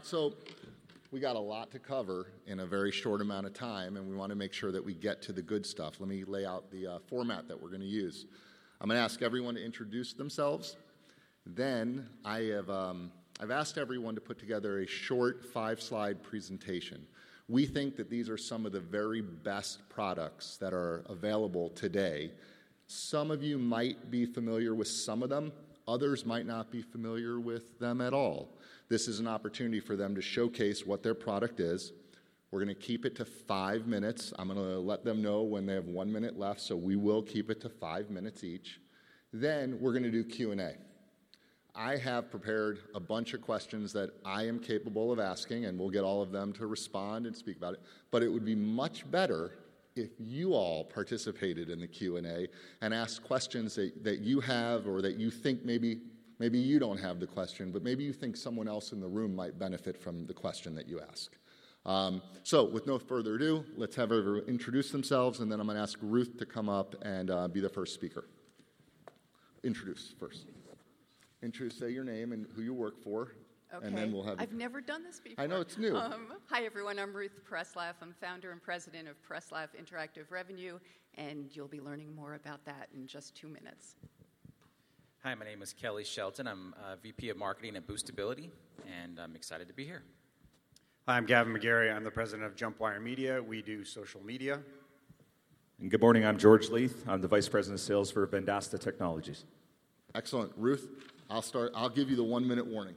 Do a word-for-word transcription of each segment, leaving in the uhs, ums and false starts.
so we got a lot to cover in a very short amount of time, and we want to make sure that we get to the good stuff. Let me lay out the uh, format that we're going to use. I'm going to ask everyone to introduce themselves. Then I have um, I've asked everyone to put together a short five-slide presentation. We think that these are some of the very best products that are available today. Some of you might be familiar with some of them. Others might not be familiar with them at all. This is an opportunity for them to showcase what their product is. We're going to keep it to five minutes. I'm going to let them know when they have one minute left, so we will keep it to five minutes each. Then we're going to do Q and A. I have prepared a bunch of questions that I am capable of asking, and we'll get all of them to respond and speak about it. But it would be much better if you all participated in the Q and A and asked questions that, that you have or that you think maybe maybe you don't have the question, but maybe you think someone else in the room might benefit from the question that you ask. Um, so with no further ado, let's have everyone introduce themselves, and then I'm going to ask Ruth to come up and uh, be the first speaker. Introduce first. Introduce, say your name and who you work for, okay. and then we'll have... I've never done this before. I know, it's new. Um, hi, everyone. I'm Ruth Preslaff. I'm founder and president of Preslaff Interactive Revenue, and you'll be learning more about that in just two minutes. Hi, my name is Kelly Shelton. I'm uh, V P of Marketing at Boostability, and I'm excited to be here. Hi, I'm Gavin McGarry. I'm the president of Jumpwire Media. We do social media. And good morning. I'm George Leith. I'm the vice president of sales for Vendasta Technologies. Excellent. Ruth, I'll start. I'll give you the one-minute warning.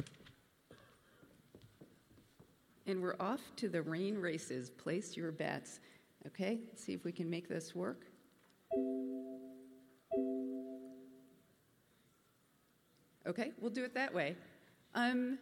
And we're off to the rain races. Place your bets. Okay, let's see if we can make this work. Okay, we'll do it that way. Um,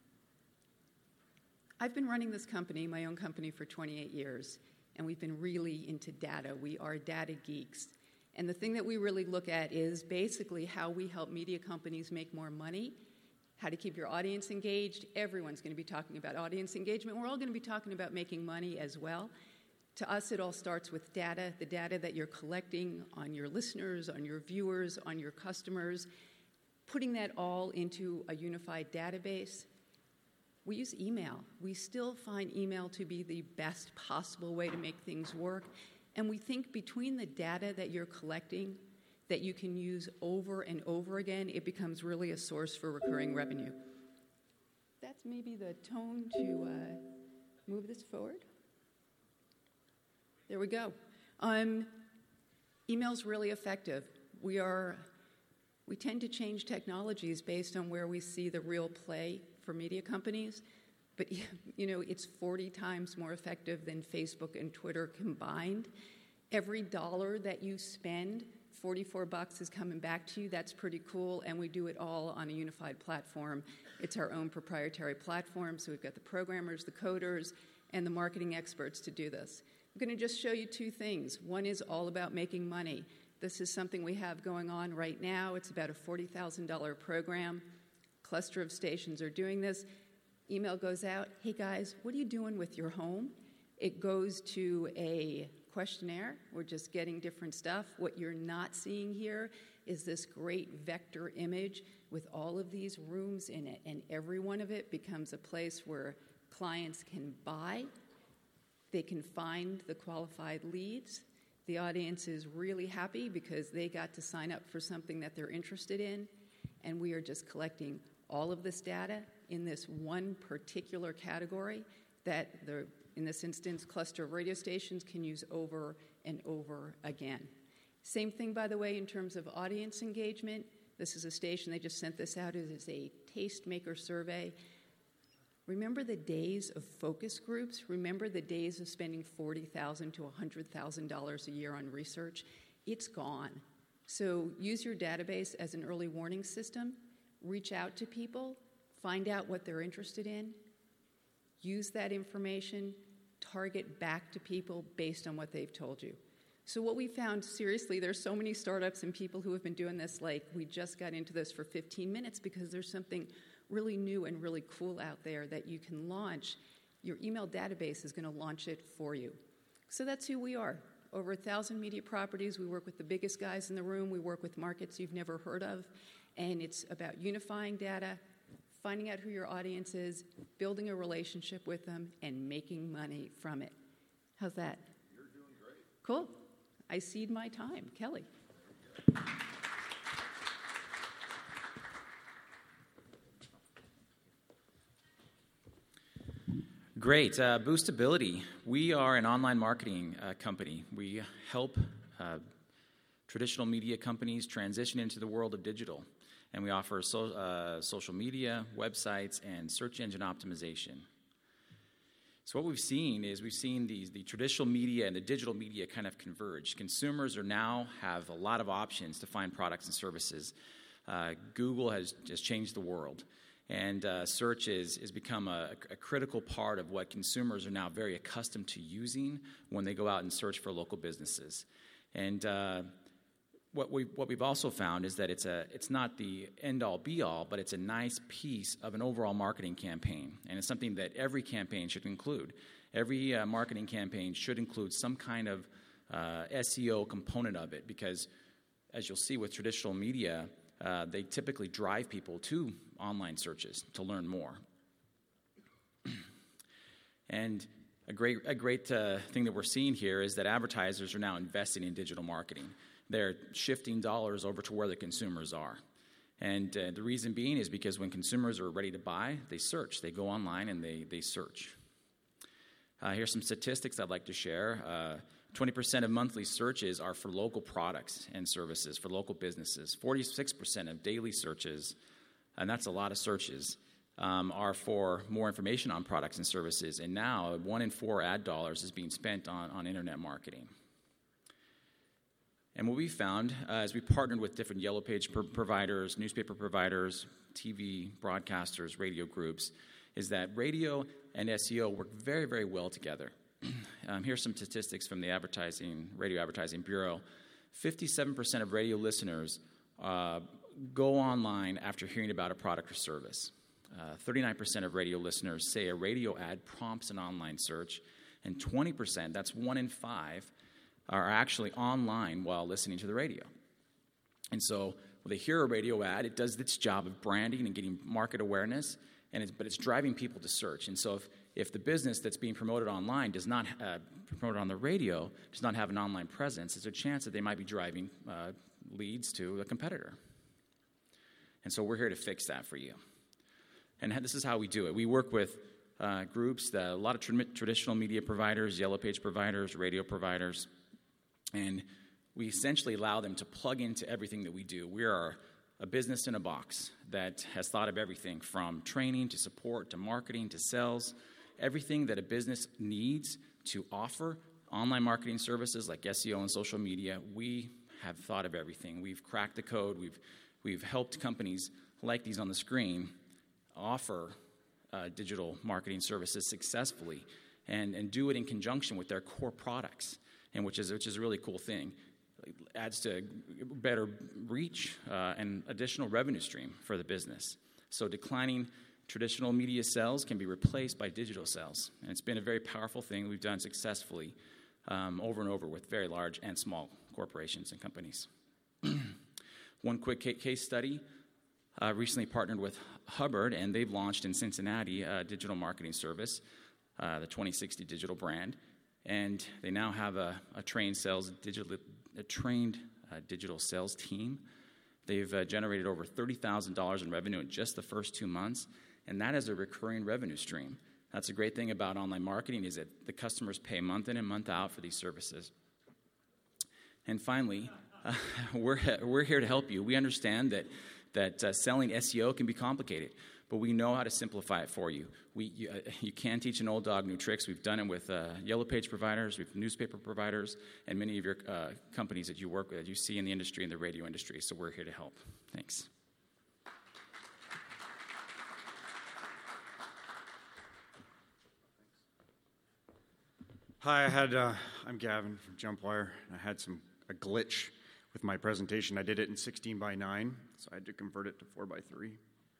I've been running this company, my own company, for twenty-eight years, and we've been really into data. We are data geeks. And the thing that we really look at is basically how we help media companies make more money, how to keep your audience engaged. Everyone's going to be talking about audience engagement. We're all going to be talking about making money as well. To us, it all starts with data, the data that you're collecting on your listeners, on your viewers, on your customers, putting that all into a unified database. We use email. We still find email to be the best possible way to make things work. And we think between the data that you're collecting that you can use over and over again, it becomes really a source for recurring revenue. That's maybe the tone to uh, move this forward. There we go. Um, email's really effective. We are, we tend to change technologies based on where we see the real play for media companies. But, you know, it's forty times more effective than Facebook and Twitter combined. Every dollar that you spend, forty-four bucks is coming back to you. That's pretty cool, and we do it all on a unified platform. It's our own proprietary platform, so we've got the programmers, the coders, and the marketing experts to do this. I'm going to just show you two things. One is all about making money. This is something we have going on right now. It's about a forty thousand dollars program. A cluster of stations are doing this. Email goes out, hey guys, what are you doing with your home? It goes to a questionnaire. We're just getting different stuff. What you're not seeing here is this great vector image with all of these rooms in it, and every one of it becomes a place where clients can buy. They can find the qualified leads. The audience is really happy because they got to sign up for something that they're interested in, and we are just collecting all of this data in this one particular category that, the, in this instance, cluster of radio stations can use over and over again. Same thing, by the way, in terms of audience engagement. This is a station, they just sent this out. It is a tastemaker survey. Remember the days of focus groups? Remember the days of spending forty thousand dollars to one hundred thousand dollars a year on research? It's gone. So use your database as an early warning system. Reach out to people. Find out what they're interested in. Use that information. Target back to people based on what they've told you. So what we found, seriously, there's so many startups and people who have been doing this, like we just got into this for fifteen minutes because there's something really new and really cool out there that you can launch. Your email database is going to launch it for you. So that's who we are. Over a thousand media properties. We work with the biggest guys in the room. We work with markets you've never heard of. And it's about unifying data, finding out who your audience is, building a relationship with them, and making money from it. How's that? You're doing great. Cool. I cede my time. Kelly. Great. Uh, Boostability. We are an online marketing uh, company. We help uh, traditional media companies transition into the world of digital. And we offer so, uh, social media, websites, and search engine optimization. So what we've seen is we've seen these, the traditional media and the digital media kind of converge. Consumers are now have a lot of options to find products and services. Uh, Google has just changed the world. And uh, search is, is become a, a critical part of what consumers are now very accustomed to using when they go out and search for local businesses. And uh, what, we, what we've also found is that it's, a, it's not the end-all, be-all, but it's a nice piece of an overall marketing campaign. And it's something that every campaign should include. Every uh, marketing campaign should include some kind of uh, S E O component of it because, as you'll see with traditional media, Uh, they typically drive people to online searches to learn more. And a great, a great uh, thing that we're seeing here is that advertisers are now investing in digital marketing. They're shifting dollars over to where the consumers are. And uh, the reason being is because when consumers are ready to buy, they search. They go online and they, they search. Uh, here's some statistics I'd like to share. Uh, twenty percent of monthly searches are for local products and services, for local businesses. forty-six percent of daily searches, and that's a lot of searches, um, are for more information on products and services. And now, one in four ad dollars is being spent on, on internet marketing. And what we found, uh, as we partnered with different Yellow Page pro- providers, newspaper providers, T V broadcasters, radio groups, is that radio and S E O work very, very well together. Um, here's some statistics from the Advertising Radio Advertising Bureau. fifty-seven percent of radio listeners uh, go online after hearing about a product or service. Uh, thirty-nine percent of radio listeners say a radio ad prompts an online search, and twenty percent, that's one in five, are actually online while listening to the radio. And so when they hear a radio ad, it does its job of branding and getting market awareness, and it's, but it's driving people to search. And so if If the business that's being promoted online does not uh, promoted on the radio, does not have an online presence, there's a chance that they might be driving uh, leads to a competitor. And so we're here to fix that for you. And this is how we do it. We work with uh, groups, that, a lot of tra- traditional media providers, Yellow Page providers, radio providers, and we essentially allow them to plug into everything that we do. We are a business in a box that has thought of everything from training to support to marketing to sales. Everything that a business needs to offer online marketing services like S E O and social media, we have thought of everything. We've cracked the code. We've we've helped companies like these on the screen offer uh, digital marketing services successfully and, and do it in conjunction with their core products, and which is which is a really cool thing. It adds to better reach uh, and additional revenue stream for the business. So declining traditional media sales can be replaced by digital sales. And it's been a very powerful thing we've done successfully um, over and over with very large and small corporations and companies. One quick case study, uh, recently partnered with Hubbard, and they've launched in Cincinnati a digital marketing service, uh, the twenty sixty digital brand. And they now have a, a trained sales digital, a trained uh, digital sales team. They've uh, generated over thirty thousand dollars in revenue in just the first two months. And that is a recurring revenue stream. That's a great thing about online marketing is that the customers pay month in and month out for these services. And finally, uh, we're, we're here to help you. We understand that, that uh, selling S E O can be complicated, but we know how to simplify it for you. We, you, uh, you can teach an old dog new tricks. We've done it with uh, Yellow Page providers, with newspaper providers, and many of your uh, companies that you work with, that you see in the industry, in the radio industry. So we're here to help. Thanks. Hi, I had, uh, I'm Gavin from JumpWire. I had some a glitch with my presentation. I did it in sixteen by nine, so I had to convert it to four by three.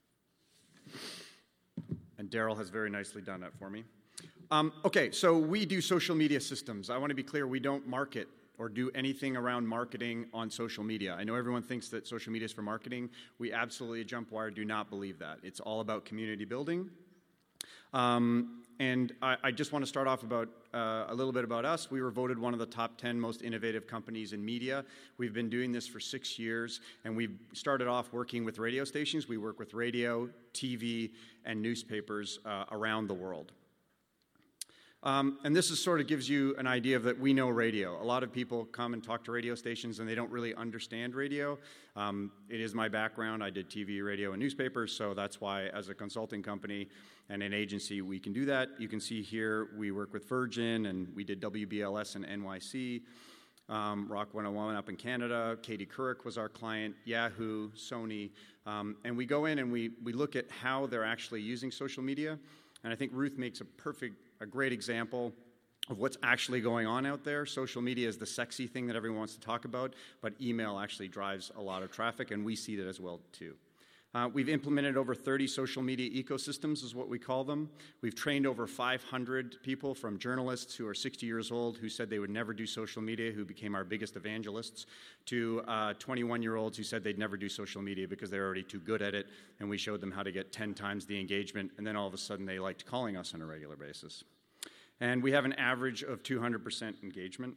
And Daryl has very nicely done that for me. Um, okay, so we do social media systems. I want to be clear, we don't market or do anything around marketing on social media. I know everyone thinks that social media is for marketing. We absolutely at JumpWire do not believe that. It's all about community building. Um, and I, I just want to start off about uh, a little bit about us. We were voted one of the top ten most innovative companies in media. We've been doing this for six years, and we've started off working with radio stations. We work with radio, T V, and newspapers uh, around the world. Um, and this is sort of gives you an idea of that we know radio. A lot of people come and talk to radio stations, and they don't really understand radio. Um, it is my background. I did T V, radio, and newspapers, so that's why as a consulting company and an agency, we can do that. You can see here we work with Virgin, and we did W B L S in N Y C, um, Rock one oh one up in Canada. Katie Couric was our client, Yahoo, Sony. Um, and we go in and we, we look at how they're actually using social media. And I think Ruth makes a perfect, a great example of what's actually going on out there. Social media is the sexy thing that everyone wants to talk about, but email actually drives a lot of traffic, and we see that as well, too. Uh, we've implemented over thirty social media ecosystems, is what we call them. We've trained over five hundred people, from journalists who are sixty years old who said they would never do social media, who became our biggest evangelists, to uh, twenty-one-year-olds who said they'd never do social media because they're already too good at it, and we showed them how to get ten times the engagement, and then all of a sudden they liked calling us on a regular basis. And we have an average of two hundred percent engagement.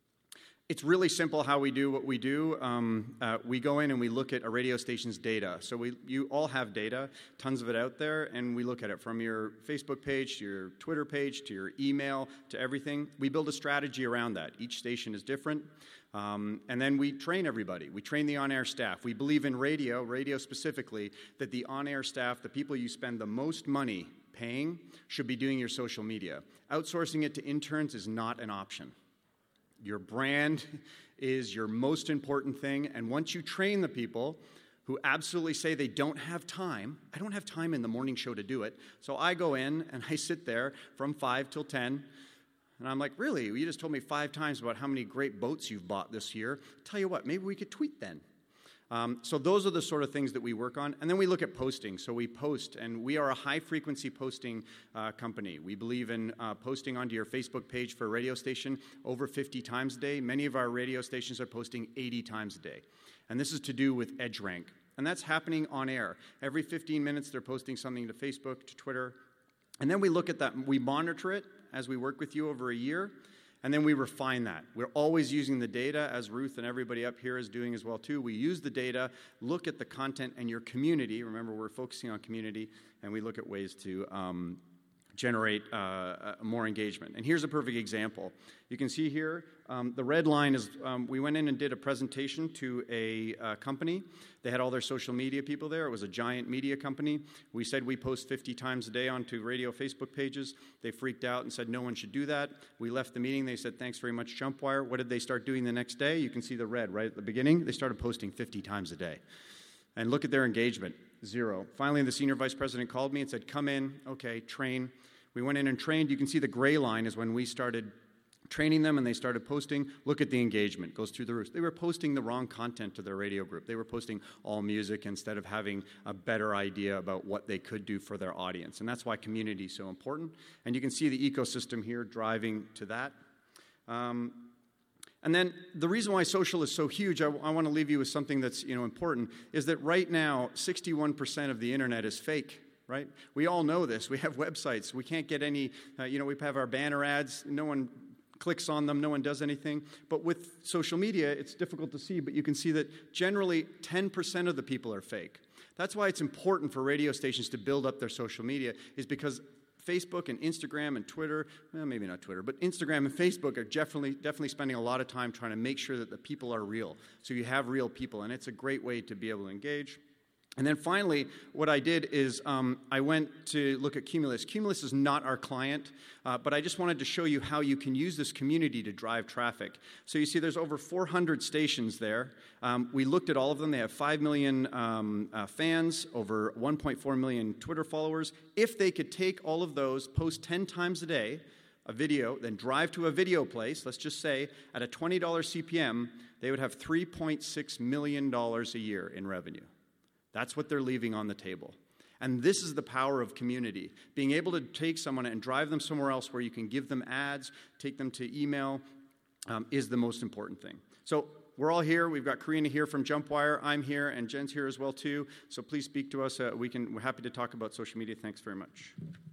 It's really simple how we do what we do. Um, uh, we go in and we look at a radio station's data. So we, you all have data, tons of it out there, and we look at it from your Facebook page to your Twitter page to your email to everything. We build a strategy around that. Each station is different. Um, and then we train everybody. We train the on-air staff. We believe in radio, radio specifically, that the on-air staff, the people you spend the most money paying, should be doing your social media. Outsourcing it to interns is not an option. Your brand is your most important thing, and once you train the people who absolutely say they don't have time, I don't have time in the morning show to do it, so I go in and I sit there from five till ten, and I'm like, really? You just told me five times about how many great boats you've bought this year. Tell you what, maybe we could tweet then. Um, so those are the sort of things that we work on. And then we look at posting. So we post, and we are a high-frequency posting uh, company. We believe in uh, posting onto your Facebook page for a radio station over fifty times a day. Many of our radio stations are posting eighty times a day. And this is to do with EdgeRank. And that's happening on air. Every fifteen minutes, they're posting something to Facebook, to Twitter. And then we look at that. We monitor it as we work with you over a year. And then we refine that. We're always using the data, as Ruth and everybody up here is doing as well, too. We use the data, look at the content and your community. Remember, we're focusing on community, and we look at ways to um, generate uh, more engagement. And here's a perfect example. You can see here, um, the red line is, um, we went in and did a presentation to a uh, company. They had all their social media people there. It was a giant media company. We said we post fifty times a day onto radio Facebook pages. They freaked out and said no one should do that. We left the meeting. They said, thanks very much, JumpWire. What did they start doing the next day? You can see the red right at the beginning. They started posting fifty times a day. And look at their engagement, zero. Finally, the senior vice president called me and said, come in, okay, train. We went in and trained. You can see the gray line is when we started training them and they started posting. Look at the engagement, goes through the roof. They were posting the wrong content to their radio group. They were posting all music instead of having a better idea about what they could do for their audience. And that's why community is so important. And you can see the ecosystem here driving to that. Um, and then the reason why social is so huge, I, I want to leave you with something that's you know important, is that right now, sixty-one percent of the internet is fake. Right? We all know this. We have websites. We can't get any, uh, you know, we have our banner ads. No one clicks on them. No one does anything. But with social media, it's difficult to see, but you can see that generally ten percent of the people are fake. That's why it's important for radio stations to build up their social media, is because Facebook and Instagram and Twitter, well, maybe not Twitter, but Instagram and Facebook are definitely, definitely spending a lot of time trying to make sure that the people are real. So you have real people, and it's a great way to be able to engage. And then finally, what I did is um, I went to look at Cumulus. Cumulus is not our client, uh, but I just wanted to show you how you can use this community to drive traffic. So you see there's over four hundred stations there. Um, we looked at all of them. They have five million um, uh, fans, over one point four million Twitter followers. If they could take all of those, post ten times a day, a video, then drive to a video place, let's just say at a twenty dollars C P M, they would have three point six million dollars a year in revenue. That's what they're leaving on the table. And this is the power of community, being able to take someone and drive them somewhere else where you can give them ads, take them to email, um, is the most important thing. So we're all here. We've got Karina here from JumpWire. I'm here, and Jen's here as well, too. So please speak to us. Uh, we can, we're happy to talk about social media. Thanks very much.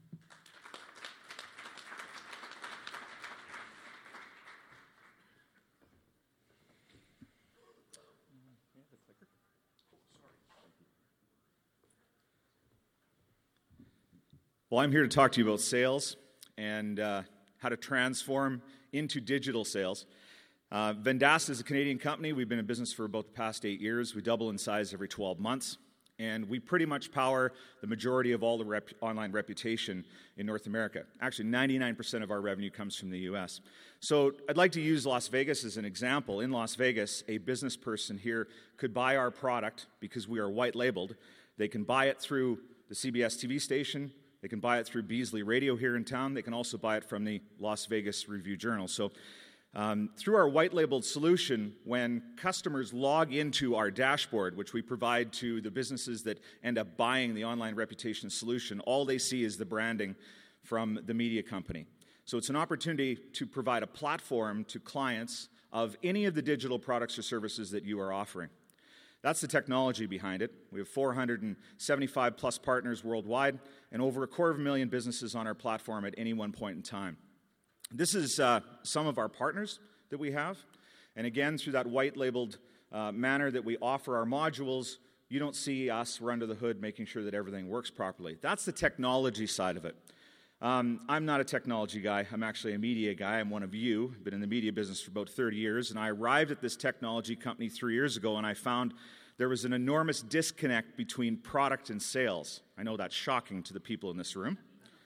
Well, I'm here to talk to you about sales and uh, how to transform into digital sales. Uh, Vendasta is a Canadian company. We've been in business for about the past eight years. We double in size every twelve months. And we pretty much power the majority of all the rep- online reputation in North America. Actually, ninety-nine percent of our revenue comes from the U S. So I'd like to use Las Vegas as an example. In Las Vegas, a business person here could buy our product because we are white labeled. They can buy it through the C B S T V station. They can buy it through Beasley Radio here in town. They can also buy it from the Las Vegas Review-Journal. So um, through our white-labeled solution, when customers log into our dashboard, which we provide to the businesses that end up buying the online reputation solution, all they see is the branding from the media company. So it's an opportunity to provide a platform to clients of any of the digital products or services that you are offering. That's the technology behind it. We have four hundred seventy-five plus partners worldwide and over a quarter of a million businesses on our platform at any one point in time. This is uh, some of our partners that we have. And again, through that white-labeled uh, manner that we offer our modules, you don't see us, we're under the hood making sure that everything works properly. That's the technology side of it. Um, I'm not a technology guy. I'm actually a media guy. I'm one of you. I've been in the media business for about thirty years, and I arrived at this technology company three years ago, and I found there was an enormous disconnect between product and sales. I know that's shocking to the people in this room.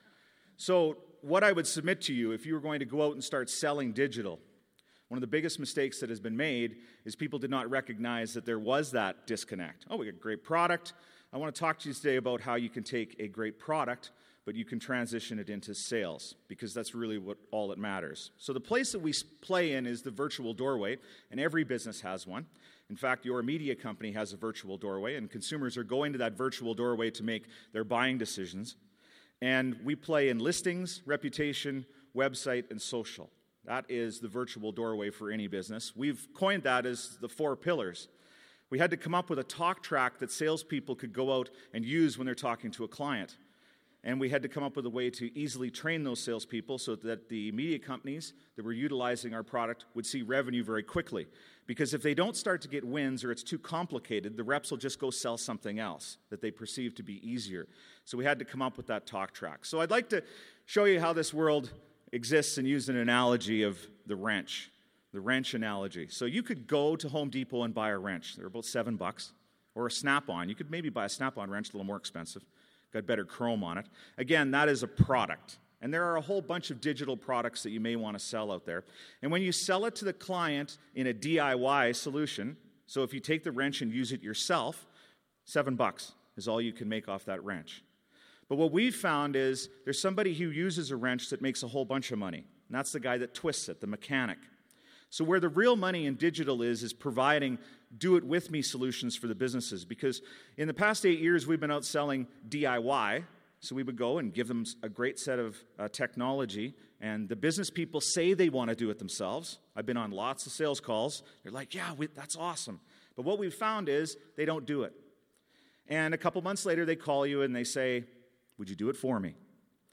So what I would submit to you, if you were going to go out and start selling digital, one of the biggest mistakes that has been made is people did not recognize that there was that disconnect. Oh, we got a great product. I want to talk to you today about how you can take a great product, but you can transition it into sales, because that's really what all that matters. So the place that we play in is the virtual doorway, and every business has one. In fact, your media company has a virtual doorway, and consumers are going to that virtual doorway to make their buying decisions. And we play in listings, reputation, website, and social. That is the virtual doorway for any business. We've coined that as the four pillars. We had to come up with a talk track that salespeople could go out and use when they're talking to a client. And we had to come up with a way to easily train those salespeople so that the media companies that were utilizing our product would see revenue very quickly. Because if they don't start to get wins or it's too complicated, the reps will just go sell something else that they perceive to be easier. So we had to come up with that talk track. So I'd like to show you how this world exists and use an analogy of the wrench, the wrench analogy. So you could go to Home Depot and buy a wrench. They're about seven bucks. Or a Snap-on. You could maybe buy a Snap-on wrench, a little more expensive. Got better chrome on it. Again, that is a product. And there are a whole bunch of digital products that you may want to sell out there. And when you sell it to the client in a D I Y solution, so if you take the wrench and use it yourself, seven bucks is all you can make off that wrench. But what we've found is there's somebody who uses a wrench that makes a whole bunch of money. And that's the guy that twists it, the mechanic. So where the real money in digital is, is providing do-it-with-me solutions for the businesses. Because in the past eight years, we've been out selling D I Y. So we would go and give them a great set of uh, technology. And the business people say they want to do it themselves. I've been on lots of sales calls. They're like, yeah, we, that's awesome. But what we've found is they don't do it. And a couple months later, they call you and they say, would you do it for me?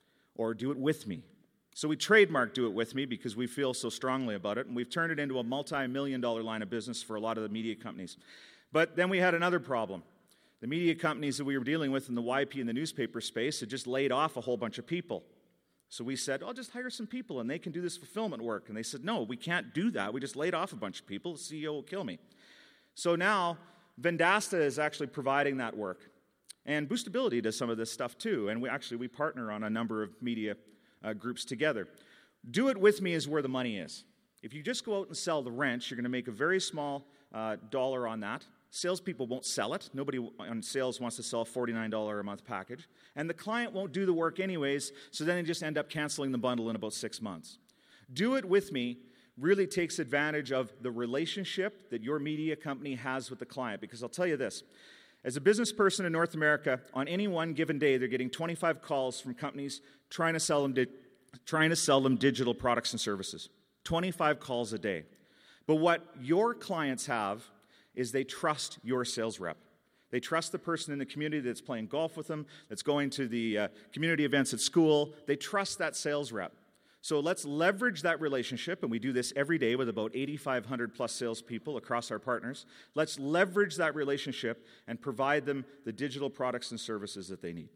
Or do it with me? So we trademarked Do It With Me because we feel so strongly about it, and we've turned it into a multi-million dollar line of business for a lot of the media companies. But then we had another problem. The media companies that we were dealing with in the Y P and the newspaper space had just laid off a whole bunch of people. So we said, I'll just hire some people, and they can do this fulfillment work. And they said, no, we can't do that. We just laid off a bunch of people. The C E O will kill me. So now Vendasta is actually providing that work. And Boostability does some of this stuff too. And we actually, we partner on a number of media Uh, groups together. Do It With Me is where the money is. If you just go out and sell the wrench, you're going to make a very small uh, dollar on that. Salespeople won't sell it. Nobody on sales wants to sell a forty-nine dollars a month package. And the client won't do the work anyways, so then they just end up canceling the bundle in about six months. Do It With Me really takes advantage of the relationship that your media company has with the client. Because I'll tell you this, as a business person in North America, on any one given day, they're getting twenty-five calls from companies trying to sell them, di- trying to sell them digital products and services. twenty-five calls a day. But what your clients have is they trust your sales rep. They trust the person in the community that's playing golf with them, that's going to the uh, community events at school. They trust that sales rep. So let's leverage that relationship, and we do this every day with about eighty-five hundred plus salespeople across our partners. Let's leverage that relationship and provide them the digital products and services that they need.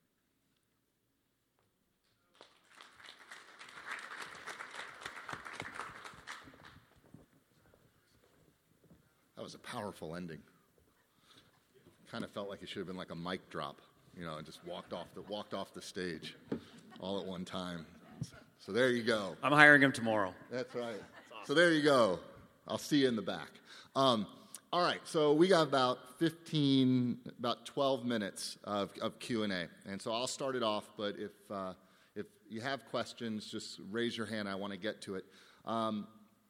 That was a powerful ending. Kind of felt like it should have been like a mic drop, you know, and just walked off the walked off the stage all at one time. So there you go. I'm hiring him tomorrow. That's right. That's awesome. So there you go. I'll see you in the back. Um, all right. So we got about fifteen, about twelve minutes of, of Q and A, and so I'll start it off. But if uh, if you have questions, just raise your hand. I want to get to it. Um,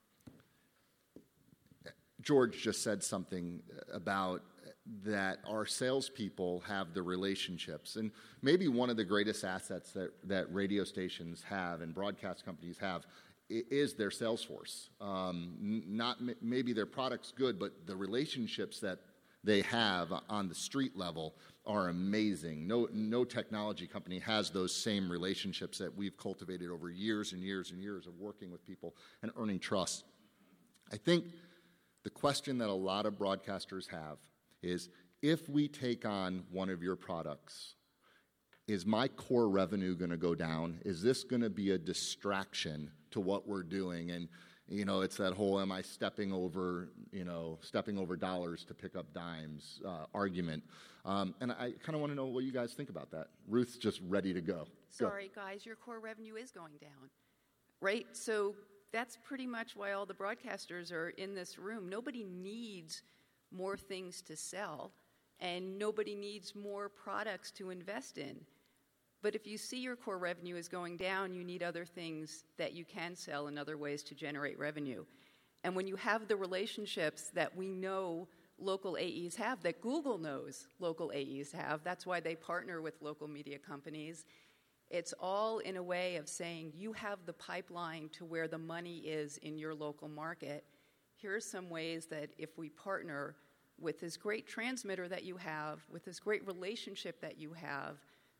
George just said something about that our salespeople have the relationships. And maybe one of the greatest assets that, that radio stations have and broadcast companies have is their sales force. Um, not maybe their product's good, but the relationships that they have on the street level are amazing. No, no technology company has those same relationships that we've cultivated over years and years and years of working with people and earning trust. I think the question that a lot of broadcasters have is, if we take on one of your products, is my core revenue going to go down? Is this going to be a distraction to what we're doing? And, you know, it's that whole, am I stepping over, you know, stepping over dollars to pick up dimes uh, argument. Um, and I kind of want to know what you guys think about that. Ruth's just ready to go. Sorry, go. guys, your core revenue is going down, right? So that's pretty much why all the broadcasters are in this room. Nobody needs more things to sell, and nobody needs more products to invest in. But if you see your core revenue is going down, you need other things that you can sell and other ways to generate revenue. And when you have the relationships that we know local A Es have, that Google knows local A Es have, that's why they partner with local media companies. It's all in a way of saying you have the pipeline to where the money is in your local market. Here are some ways that if we partner with this great transmitter that you have, with this great relationship that you have,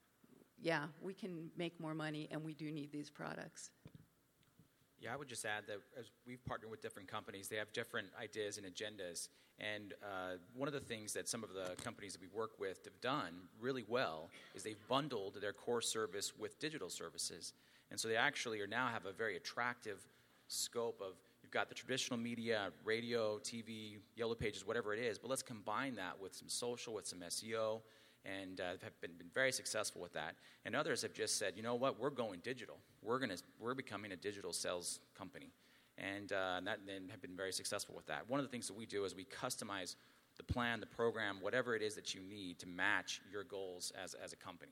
yeah, we can make more money, and we do need these products. Yeah, I would just add that as we've partnered with different companies, they have different ideas and agendas. And uh, one of the things that some of the companies that we work with have done really well is they've bundled their core service with digital services. And so they actually are now have a very attractive scope of, you've got the traditional media, radio, T V, Yellow Pages, whatever it is, but let's combine that with some social, with some S E O, and uh, have been, been very successful with that. And others have just said, you know what, we're going digital. We're gonna, we're becoming a digital sales company. And, uh, and that and have been very successful with that. One of the things that we do is we customize the plan, the program, whatever it is that you need to match your goals as, as a company.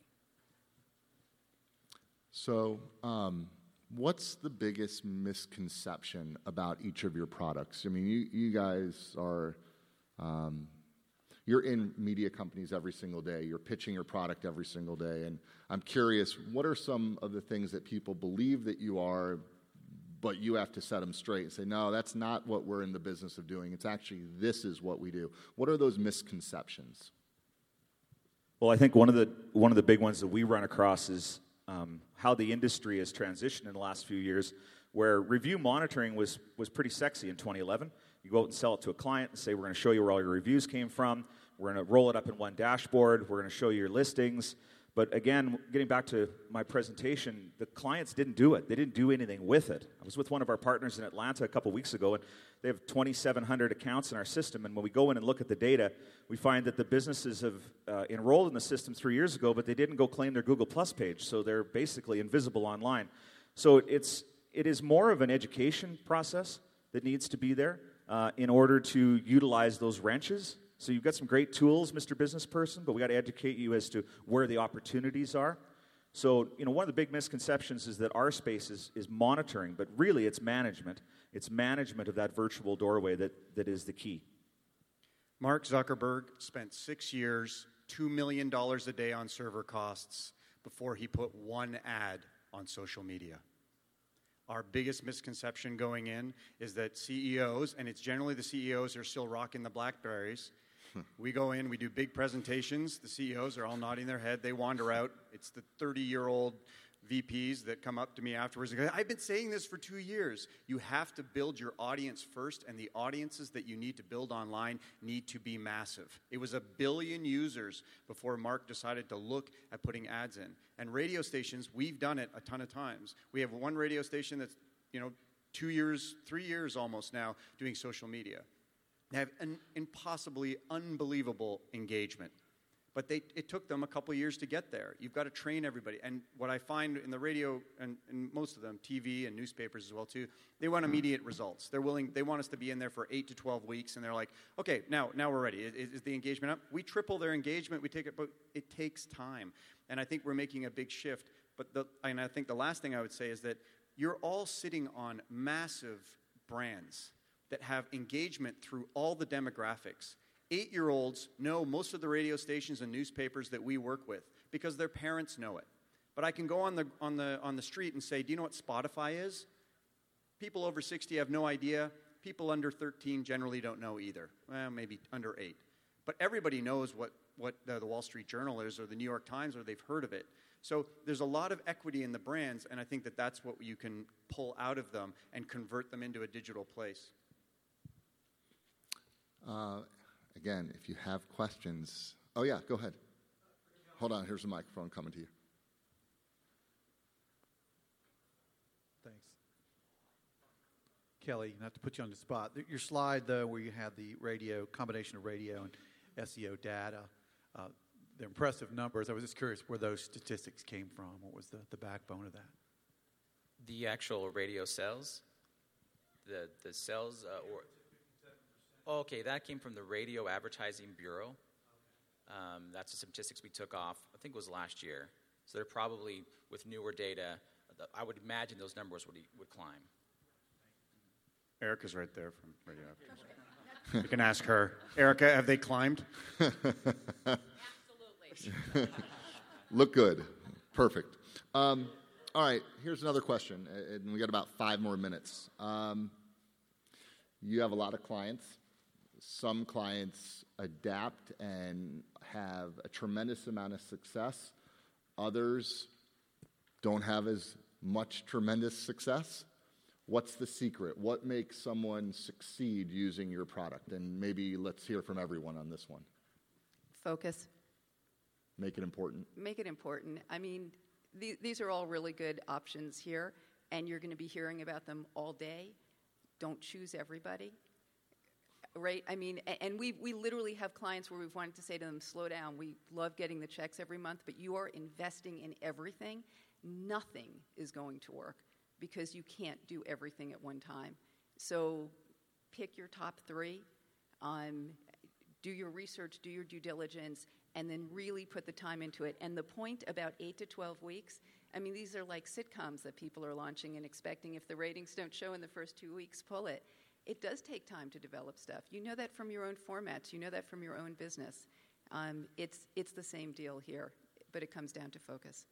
So um, what's the biggest misconception about each of your products? I mean, you, you guys are, um, you're in media companies every single day. You're pitching your product every single day. And I'm curious, what are some of the things that people believe that you are, but you have to set them straight and say, no, that's not what we're in the business of doing. It's actually, this is what we do. What are those misconceptions? Well, I think one of the one of the big ones that we run across is um, how the industry has transitioned in the last few years, where review monitoring was was pretty sexy in twenty eleven. You go out and sell it to a client and say, we're going to show you where all your reviews came from. We're going to roll it up in one dashboard. We're going to show you your listings. But again, getting back to my presentation, the clients didn't do it. They didn't do anything with it. I was with one of our partners in Atlanta a couple weeks ago, and they have twenty-seven hundred accounts in our system. And when we go in and look at the data, we find that the businesses have uh, enrolled in the system three years ago, but they didn't go claim their Google Plus page, so they're basically invisible online. So it's it is more of an education process that needs to be there uh, in order to utilize those wrenches. So you've got some great tools, Mister Business Person, but we got to educate you as to where the opportunities are. So, you know, one of the big misconceptions is that our space is, is monitoring, but really it's management. It's management of that virtual doorway that, that is the key. Mark Zuckerberg spent six years, two million dollars a day on server costs before he put one ad on social media. Our biggest misconception going in is that C E Os, and it's generally the C E Os who are still rocking the BlackBerries. We go in, we do big presentations. The C E Os are all nodding their head. They wander out. It's the thirty-year-old V Ps that come up to me afterwards and go, I've been saying this for two years. You have to build your audience first, and the audiences that you need to build online need to be massive. It was a billion users before Mark decided to look at putting ads in. And radio stations, we've done it a ton of times. We have one radio station that's, you know, two years, three years almost now doing social media. They have an impossibly unbelievable engagement. But they, it took them a couple of years to get there. You've got to train everybody. And what I find in the radio, and, and most of them, T V and newspapers as well too, they want immediate results. They're willing. They want us to be in there for eight to twelve weeks, and they're like, okay, now, now we're ready. Is, is the engagement up? We triple their engagement. We take it, but it takes time. And I think we're making a big shift. But the, and I think the last thing I would say is that you're all sitting on massive brands that have engagement through all the demographics. Eight-year-olds know most of the radio stations and newspapers that we work with because their parents know it. But I can go on the, on the, on the street and say, do you know what Spotify is? People over sixty have no idea. People under thirteen generally don't know either. Well, maybe under eight. But everybody knows what, what the, the Wall Street Journal is or the New York Times, or they've heard of it. So there's a lot of equity in the brands, and I think that that's what you can pull out of them and convert them into a digital place. Uh, Again, if you have questions, oh yeah, go ahead. Hold on, here's the microphone coming to you. Thanks. Kelly, not to put you on the spot, your slide though where you had the radio, combination of radio and S E O data, uh, the impressive numbers, I was just curious where those statistics came from. What was the, the backbone of that? The actual radio sales? The, the sales uh, or... Okay, that came from the Radio Advertising Bureau. Um, that's the statistics we took off, I think it was last year. So they're probably, with newer data, I would imagine those numbers would, would climb. Erica's right there from Radio Advertising. You can ask her. Erica, have they climbed? Absolutely. Look good. Perfect. Um, all right, here's another question, and we got about five more minutes. Um, you have a lot of clients. Some clients adapt and have a tremendous amount of success. Others don't have as much tremendous success. What's the secret? What makes someone succeed using your product? And maybe let's hear from everyone on this one. Focus. Make it important. Make it important. I mean, th- these are all really good options here, and you're going to be hearing about them all day. Don't choose everybody. Right? I mean, and we we literally have clients where we've wanted to say to them, slow down. We love getting the checks every month, but you are investing in everything. Nothing is going to work because you can't do everything at one time. So pick your top three, um, do your research, do your due diligence, and then really put the time into it. And the point about eight to twelve weeks, I mean, these are like sitcoms that people are launching and expecting if the ratings don't show in the first two weeks, pull it. It does take time to develop stuff. You know that from your own formats. You know that from your own business. Um, it's it's the same deal here, but it comes down to focus.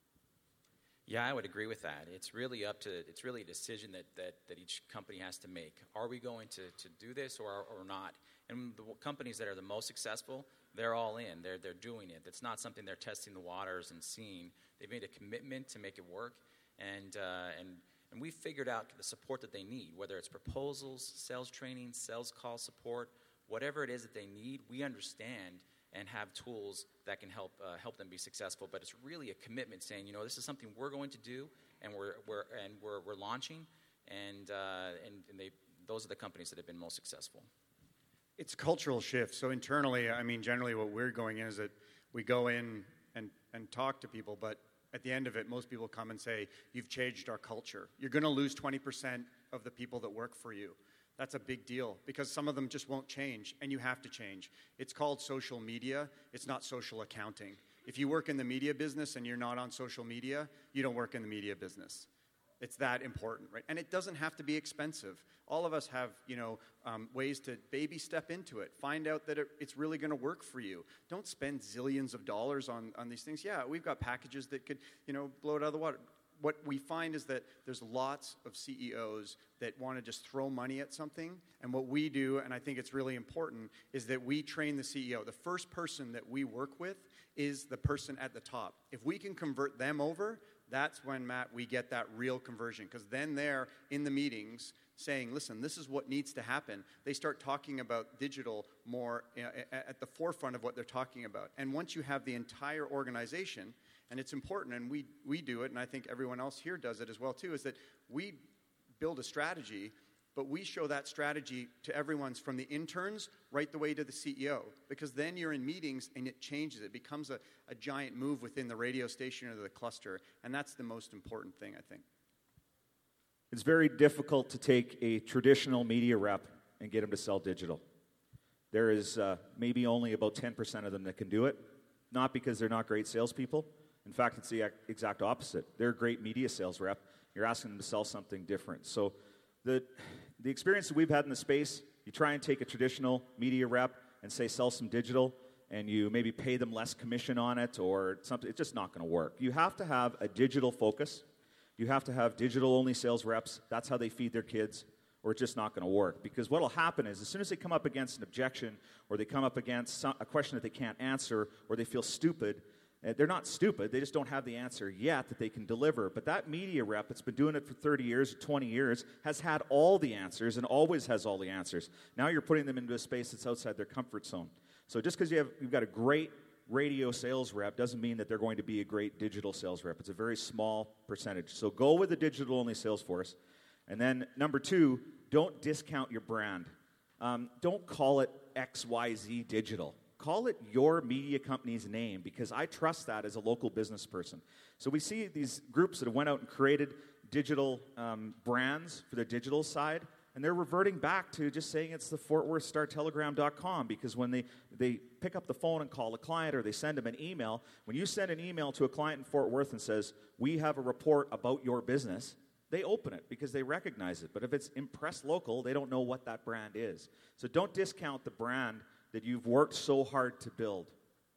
Yeah, I would agree with that. It's really up to, it's really a decision that, that, that each company has to make. Are we going to, to do this or, or not? And the companies that are the most successful, they're all in. They're, they're doing it. It's not something they're testing the waters and seeing. They've made a commitment to make it work. And, uh, and, and we figured out the support that they need, whether it's proposals, sales training, sales call support, whatever it is that they need, we understand and have tools that can help uh, help them be successful. But it's really a commitment saying, you know, this is something we're going to do, and we're we're and we're we're launching, and uh, and, and they those are the companies that have been most successful. It's a cultural shift. So internally, I mean, generally what we're going in is that we go in and, and talk to people, but at the end of it, most people come and say, you've changed our culture. You're going to lose twenty percent of the people that work for you. That's a big deal because some of them just won't change, and you have to change. It's called social media. It's not social accounting. If you work in the media business and you're not on social media, you don't work in the media business. It's that important, right? And it doesn't have to be expensive. All of us have, you know, um, ways to baby step into it. Find out that it, it's really going to work for you. Don't spend zillions of dollars on, on these things. Yeah, we've got packages that could, you know, blow it out of the water. what we find is that there's lots of C E Os that want to just throw money at something. And what we do, and I think it's really important, is that we train the C E O. The first person that we work with is the person at the top. If we can convert them over, that's when, Matt, we get that real conversion. Because then they're in the meetings saying, listen, this is what needs to happen. They start talking about digital more at the forefront of what they're talking about. And once you have the entire organization, and it's important, and we, we do it, and I think everyone else here does it as well too, is that we build a strategy, but we show that strategy to everyone's from the interns right the way to the C E O. Because then you're in meetings and it changes. It becomes a, a giant move within the radio station or the cluster. And that's the most important thing, I think. It's very difficult to take a traditional media rep and get them to sell digital. There is uh, maybe only about ten percent of them that can do it, not because they're not great salespeople. In fact, it's the exact opposite. They're a great media sales rep. You're asking them to sell something different. So the, the experience that we've had in the space, you try and take a traditional media rep and say sell some digital, and you maybe pay them less commission on it or something. It's just not going to work. You have to have a digital focus. You have to have digital-only sales reps. That's how they feed their kids, or it's just not going to work. Because what will happen is as soon as they come up against an objection or they come up against some, a question that they can't answer or they feel stupid, uh, they're not stupid. They just don't have the answer yet that they can deliver. But that media rep that's been doing it for thirty years or twenty years has had all the answers and always has all the answers. Now you're putting them into a space that's outside their comfort zone. So just because you have, you've got a great radio sales rep doesn't mean that they're going to be a great digital sales rep. It's a very small percentage. So go with the digital-only sales force. And then number two, don't discount your brand. Um, don't call it X Y Z Digital. Call it your media company's name, because I trust that as a local business person. So we see these groups that have went out and created digital um, brands for their digital side, and they're reverting back to just saying it's the Fort Worth Star Telegram dot com, because when they, they pick up the phone and call a client or they send them an email, when you send an email to a client in Fort Worth and says, we have a report about your business, they open it because they recognize it. But if it's Impress Local, they don't know what that brand is. So don't discount the brand that you've worked so hard to build.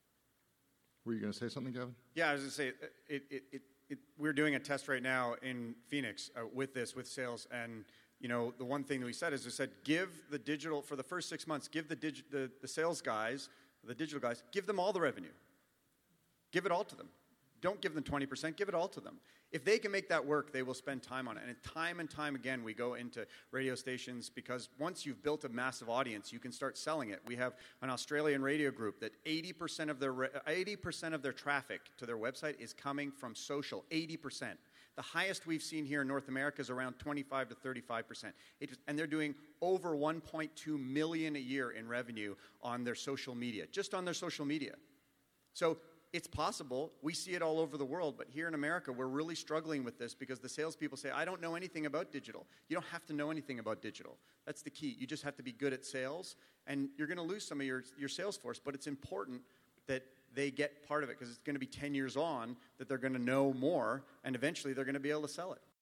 Were you going to say something, Kevin? Yeah, I was going to say, it, it, it, it, we're doing a test right now in Phoenix uh, with this, with sales, and you know, the one thing that we said is we said, give the digital, for the first six months, give the, digi- the, the sales guys, the digital guys, give them all the revenue. Give it all to them. Don't give them twenty percent, give it all to them. If they can make that work, they will spend time on it. And time and time again, we go into radio stations because once you've built a massive audience, you can start selling it. We have an Australian radio group that eighty percent of their, eighty percent of their traffic to their website is coming from social, eighty percent. The highest we've seen here in North America is around twenty-five to thirty-five percent. It, and they're doing over one point two million dollars a year in revenue on their social media, just on their social media. So it's possible. We see it all over the world, but here in America, we're really struggling with this because the salespeople say, I don't know anything about digital. You don't have to know anything about digital. That's the key. You just have to be good at sales, and you're going to lose some of your, your sales force, but it's important that they get part of it because it's going to be ten years on that they're going to know more, and eventually they're going to be able to sell it.